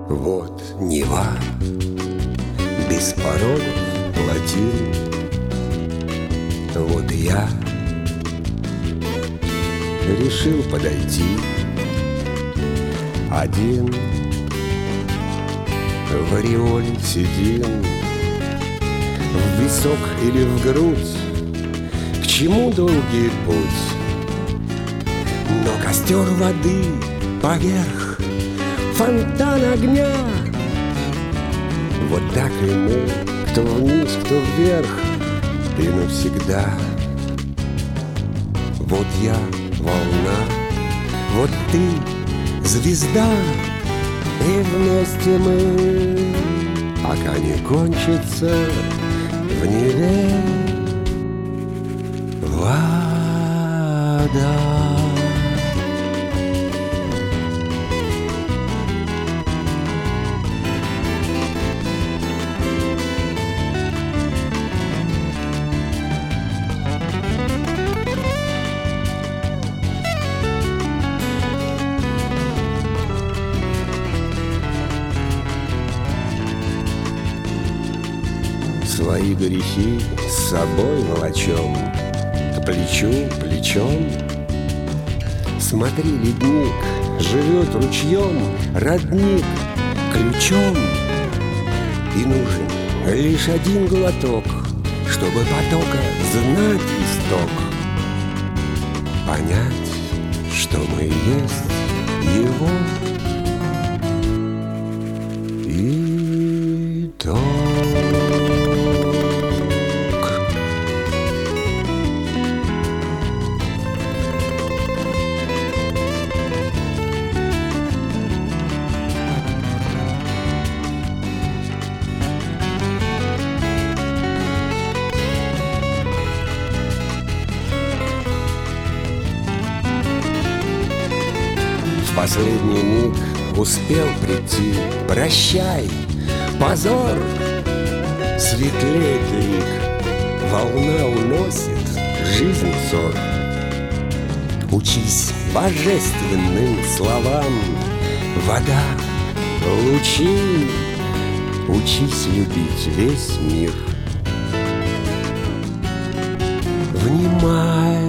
Вот Нева, без порогов плотин. Вот я решил подойти один, в ореоле седин, в висок или в грудь. К чему долгий путь? Но костер воды поверх, фонтан огня. Вот так и мы, кто вниз, кто вверх, и навсегда. Вот я волна, вот ты звезда, и вместе мы, пока не кончится в Неве вода. Свои грехи с собой волочем, к плечу плечом. Смотри, ледник живет ручьем, родник ключом. И нужен лишь один глоток, чтобы потока знать исток, понять, что мы есть его итог. В последний миг успел прийти. Прощай, позор, светлеет лик. Волна уносит жизнь ссор. Учись божественным словам, вода, лучи. Учись любить весь мир. Внимай